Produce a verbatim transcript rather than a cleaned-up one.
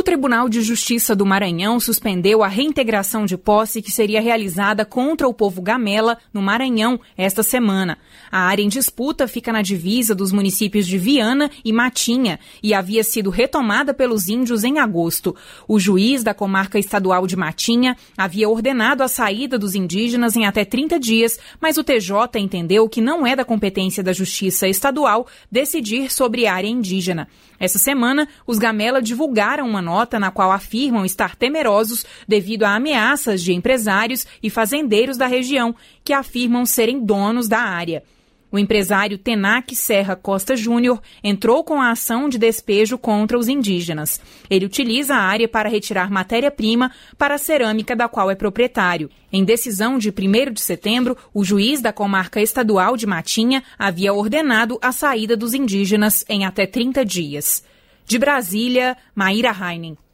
Tribunal de Justiça do Maranhão suspendeu a reintegração de posse que seria realizada contra o povo Gamela, no Maranhão, esta semana. A área em disputa fica na divisa dos municípios de Viana e Matinha e havia sido retomada pelos índios em agosto. O juiz da comarca estadual de Matinha havia ordenado a saída dos indígenas em até trinta dias, mas o T J entendeu que não é da competência da Justiça Estadual decidir sobre a área indígena. Essa semana, os Gamela divulgaram uma nota na qual afirmam estar temerosos devido a ameaças de empresários e fazendeiros da região que afirmam serem donos da área. O empresário Tenac Serra Costa Júnior entrou com a ação de despejo contra os indígenas. Ele utiliza a área para retirar matéria-prima para a cerâmica da qual é proprietário. Em decisão de primeiro de setembro, o juiz da comarca estadual de Matinha havia ordenado a saída dos indígenas em até trinta dias. De Brasília, Maíra Heinen.